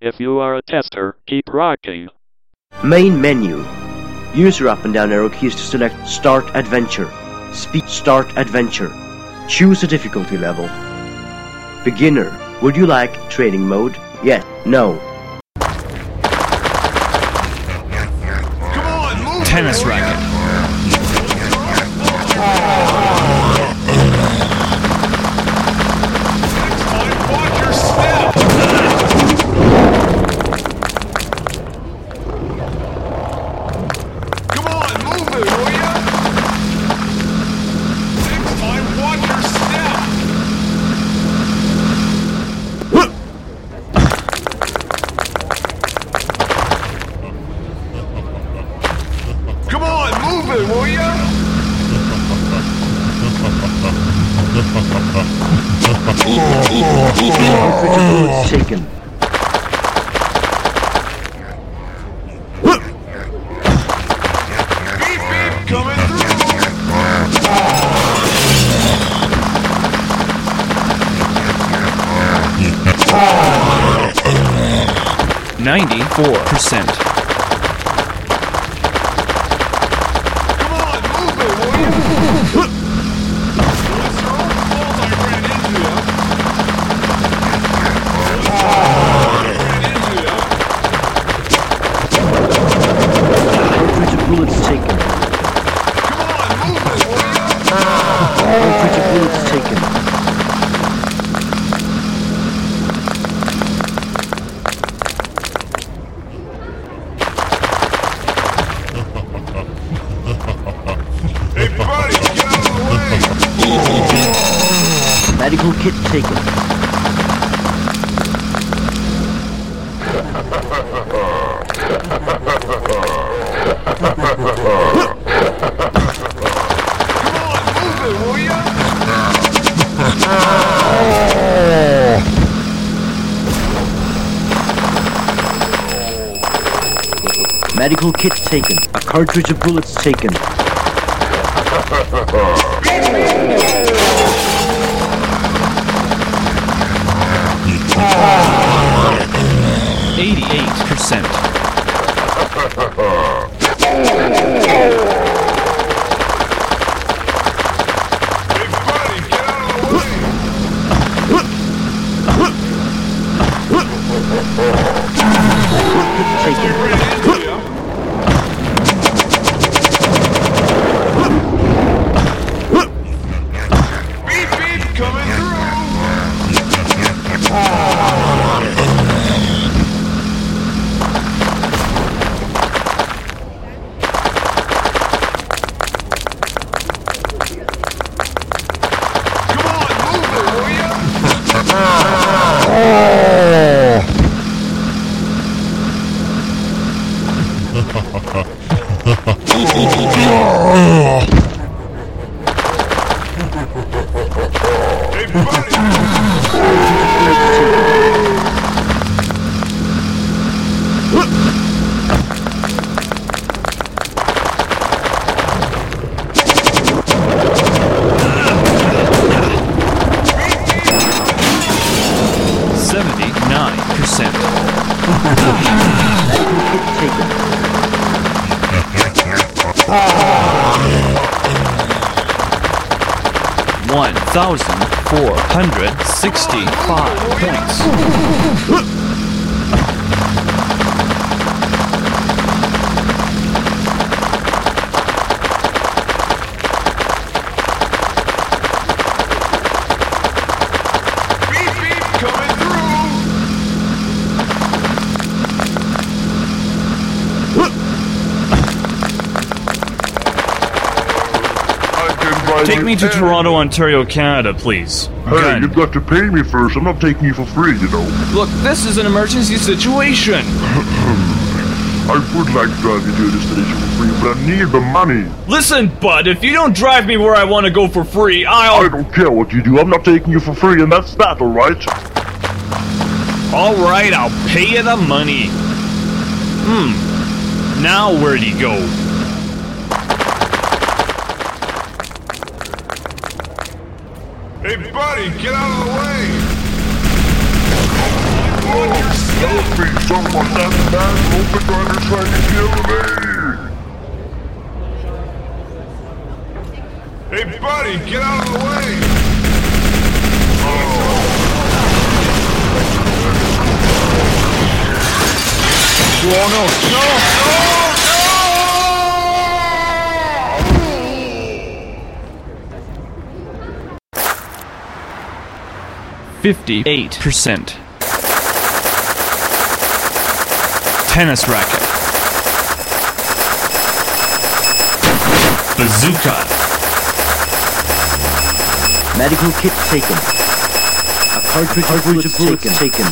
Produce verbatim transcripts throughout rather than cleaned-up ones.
If you are a tester, keep rocking. Main menu. Use your up and down arrow keys to select Start Adventure. Speed Start Adventure. Choose a difficulty level. Beginner. Would you like training mode? Yes. No. Come on, move. Tennis racket. Watch your step. Come on, move it, will ya? Next time, watch your step. Come on, move it, will ya? Bullets taken. Beep, beep, coming through. Ninety-four percent. Come on, move it, will ya? Well, it's your own fault I ran into ya. Cartridge of bullets taken. Come on, move it, will ya? Cartridge of bullets taken. Hey, buddy, get out of the way! Medical kit taken. Come on, move it, will ya? Medical kit taken. A cartridge of bullets taken. Eighty-eight percent. Hey, buddy, get out of the way! Taken. Ran into ya. Beep, beep, coming through! Come on, move it, will ya? Hey, buddy! Seventy-nine percent. Medical kit taken. One thousand four hundred sixty-five points. Beep, beep, coming through! I can buy Take you me to anything. Toronto, Ontario, Canada, please. Hey, Gun. you've got to pay me first. I'm not taking you for free, you know. Look, this is an emergency situation. I would like to drive you to a destination for free, but I need the money. Listen, bud, if you don't drive me where I want to go for free, I I'll... don't care what you do. I'm not taking you for free, and that's that, all right? All right, I'll pay you the money. Hmm. Now where'd he go? Hey, buddy, get out of the way! Watch your step! Help me, someone! That man open rider trying to kill me! Hey, buddy, get out of the way! Oh no! No! No! Fifty-eight percent. Tennis racket. Bazooka. Medical kit taken. A cartridge, cartridge of bullets taken.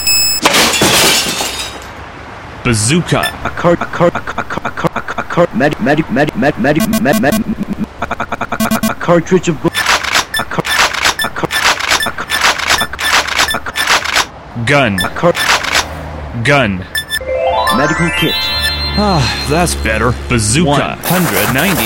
Bazooka. A cart, a cart, a cart, a cart, a cart, a cart, med, med, med, med, med, med, med, a cartridge of bullets. A cart, a cart, a cart, a cart, Gun. a cart, Gun. medical kit. Ah, that's better. Bazooka. one hundred ninety.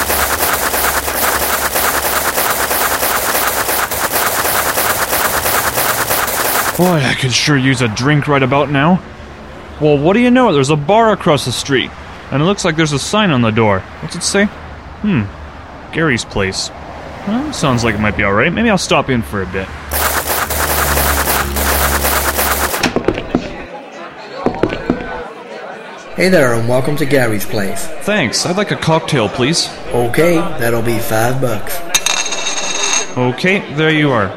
Boy, I could sure use a drink right about now. Well, what do you know? There's a bar across the street. And it looks like there's a sign on the door. What's it say? Hmm. Gary's place. Well, sounds like it might be alright. Maybe I'll stop in for a bit. Hey there, and welcome to Gary's place. Thanks. I'd like a cocktail, please. Okay, that'll be five bucks. Okay, there you are.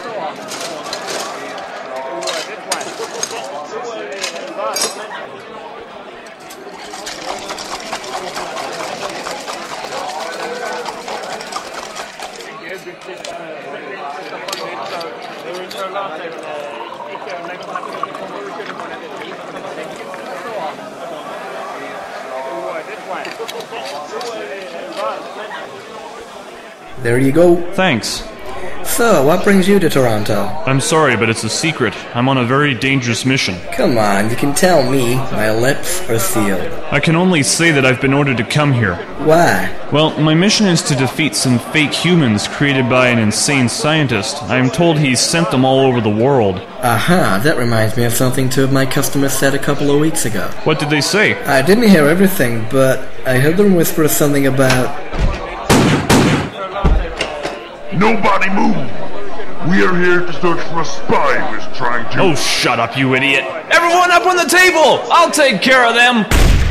There you go. Thanks. So, what brings you to Toronto? I'm sorry, but it's a secret. I'm on a very dangerous mission. Come on, you can tell me. My lips are sealed. I can only say that I've been ordered to come here. Why? Well, my mission is to defeat some fake humans created by an insane scientist. I am told he's sent them all over the world. Aha, that reminds me of something two of my customers said a couple of weeks ago. What did they say? I didn't hear everything, but I heard them whisper something about... Nobody move! We are here to search for a spy who is trying to... Oh, shut up, you idiot! Everyone up on the table! I'll take care of them!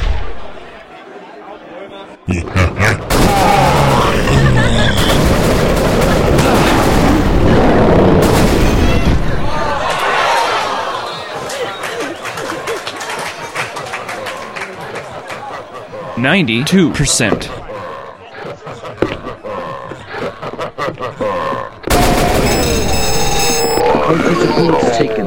Ninety-two percent. Cartridge of bullets taken.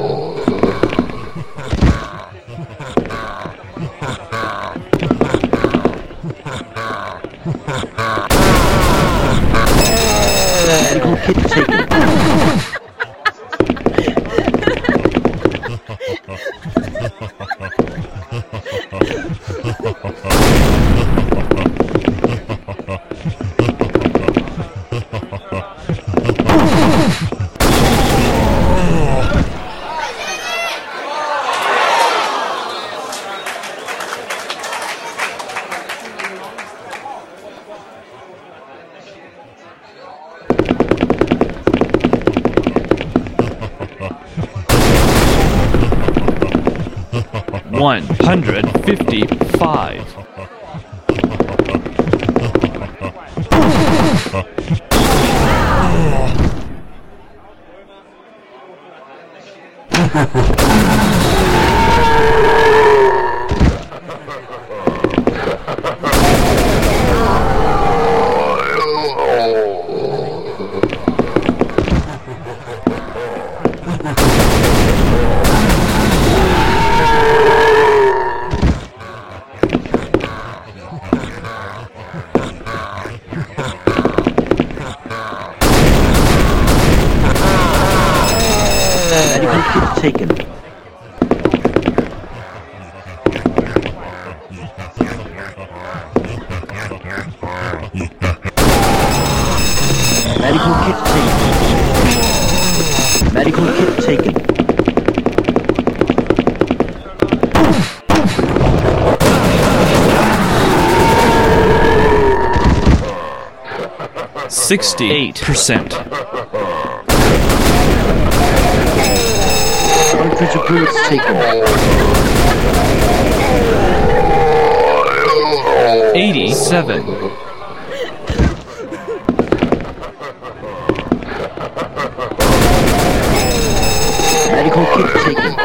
Medical kit taken. One hundred fifty-five. Medical kit taken. sixty-eight percent. Cartridge of bullets taken. eighty-seven. Medical kit taken.